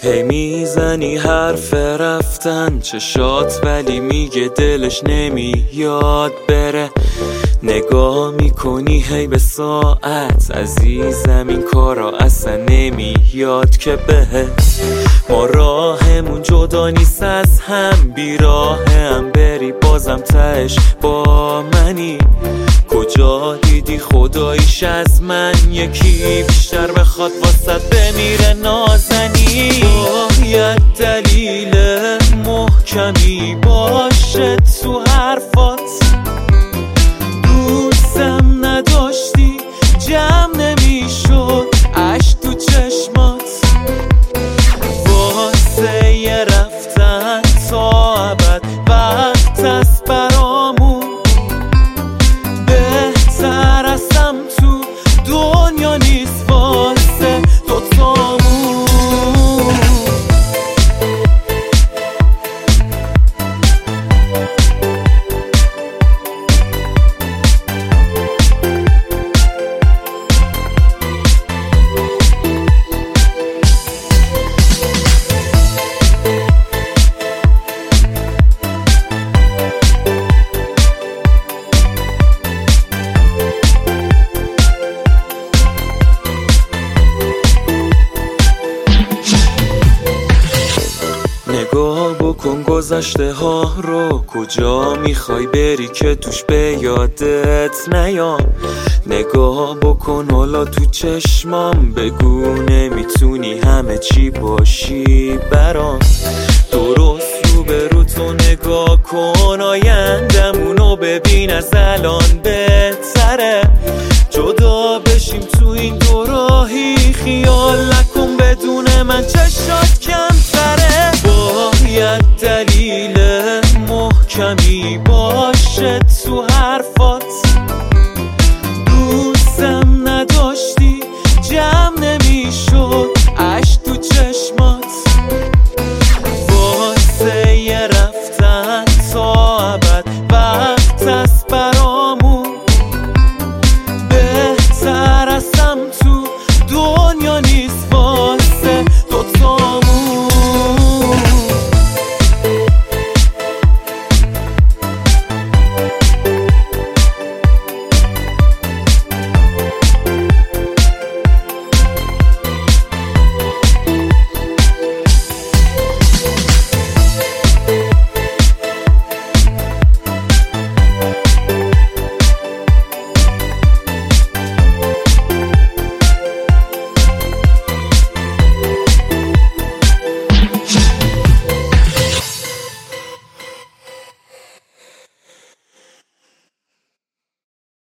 هی میزنی حرف رفتن چشات، ولی میگه دلش نمیاد بره. نگاه میکنی هی به ساعت، عزیزم این کارا اصلا نمیاد که بهت. ما راهمون جدا نیست از هم، بیراهم بری بازم تهش با منی. کجا دیدی خداییش از من یکی بیشتر بخواد واسه بمیره نازنی؟ باید دلیل محکمی باشه تو حرفات، دوستم نداشتی جمع نمیشد عشق تو چشمات. واسه یه رفتن تا ابد وقت است برامون، بهتر ازم تو دنیا نیست واسه دوتامون. نگاه بکن گذشته ها رو، کجا میخوای بری که توش به یادت نیام. نگاه بکن حالا تو چشمام، بگو نمیتونی همه چی باشی برام. درست رو به رو تو نگاه کن، آیندمونو ببین از الان بهتره. جدا بشیم تو این دوراهی، خیال نکن بدون من چشات کمتره. باید دلیل محکمی باشه تو حرف